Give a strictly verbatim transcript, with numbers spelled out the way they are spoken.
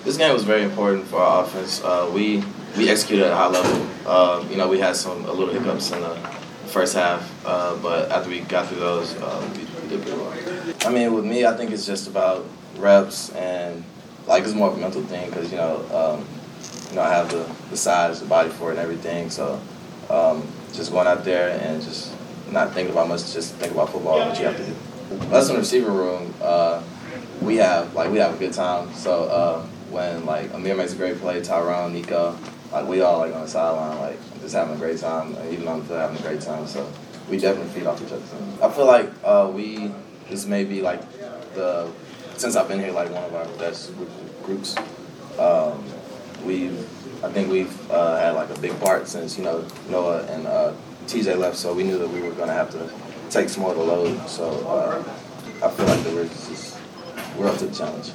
This game was very important for our offense. Uh, we we executed at a high level. Uh, you know, we had some a little hiccups in the first half, uh, but after we got through those, uh, we, we did pretty well. I mean, with me, I think it's just about reps and like it's more of a mental thing because you know, um, you know, I have the, the size, the body for it, and everything. So um, just going out there and just not thinking about much, just think about football and what you have to do. Us in the receiver room, uh, we have like we have a good time. So. Uh, When like Amir makes a great play, Tyrone, Nico, like we all like on the sideline, like just having a great time, and even on the field having a great time. So we definitely feed off each other. I feel like uh, we this may be like the since I've been here like one of our best groups. Um, we I think we've uh, had like a big part since you know Noah and uh, T J left, so we knew that we were going to have to take some more of the load. So uh, I feel like that we're just we're up to the challenge.